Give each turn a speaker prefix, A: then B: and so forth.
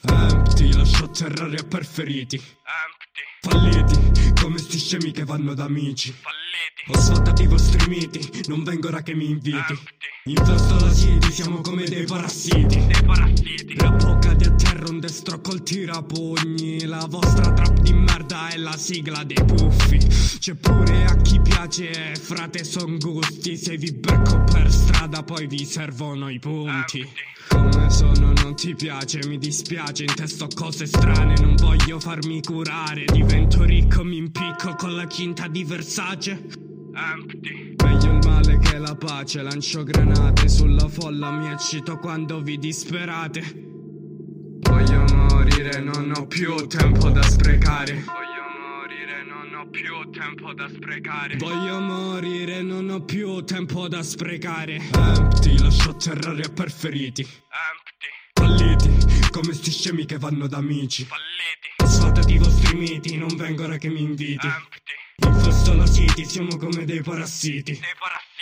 A: Empty, lascio terrare a perferiti. Falliti, come sti scemi che vanno da amici. Ho sfatato i vostri miti, non vengo ora che mi inviti. Infesto la city, siamo come dei parassiti. La bocca di a terra, un destro col tirapugni. La vostra trap di merda è la sigla dei puffi. C'è pure a chi piace, frate son gusti. Se vi becco per strada poi vi servono i punti. Come sono non ti piace, mi dispiace, intesto cose strane, non voglio farmi curare. Divento ricco, mi impicco con la quinta di Versace. Meglio il male che la pace, lancio granate sulla folla, mi eccito quando vi disperate. Voglio morire, non ho più tempo da sprecare. Non ho più tempo da sprecare. Voglio morire, non ho più tempo da sprecare. Empty, lascio terrare a perferiti. Falliti, come sti scemi che vanno da amici. Sfatati i vostri miti, non vengo ora che mi inviti. Infesto la city, siamo come dei parassiti.